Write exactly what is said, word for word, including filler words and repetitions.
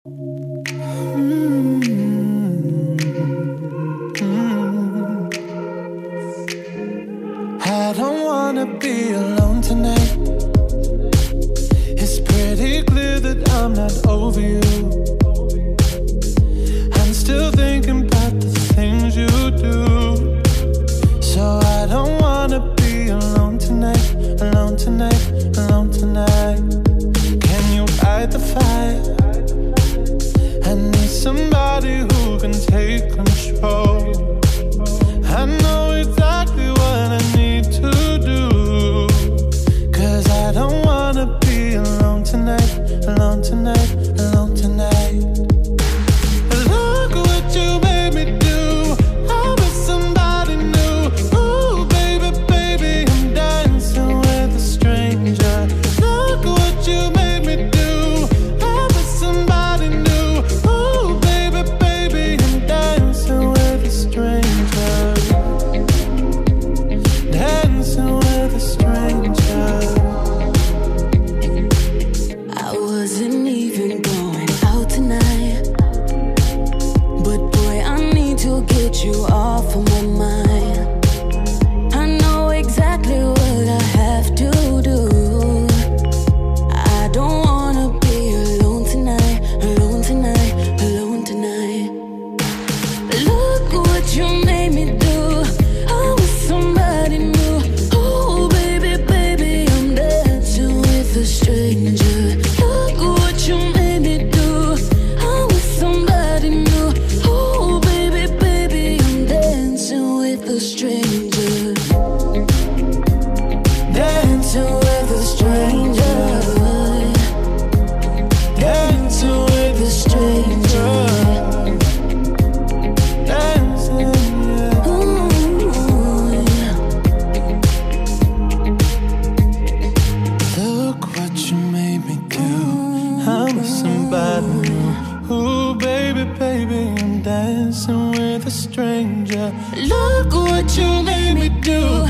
I don't wanna be alone tonight. It's pretty clear that I'm not over you. I'm still thinking about the things you do. So I don't wanna be alone tonight, alone tonight, alone tonight. Can you fight the fire? I need somebody who can take control. I know exactly what I need to do, 'cause I don't wanna be alone tonight, alone tonight, alone tonight. Look what you made me do. I'm with somebody new. Ooh, baby, baby, I'm dancing with a stranger. Look what you made me do. I'm with somebody new. Ooh, baby, baby, I'm dancing with a stranger. Dancing with a stranger. I wasn't even going out tonight, but boy, I need to get you off of my mind. I know exactly what I have to do. I don't wanna be alone tonight, alone tonight, alone tonight. Look what you made me do. I was somebody new. Oh, baby, baby, I'm dancing with a stranger. Look what you made me do. I was somebody new. Oh, baby, baby, I'm dancing with a stranger. Dancing with a stranger. Dancing with a stranger. Dancing, yeah. Ooh, yeah. Look what you made me do. I'm with somebody new. Ooh, baby, baby, I'm dancing with a stranger. Look what you made me do.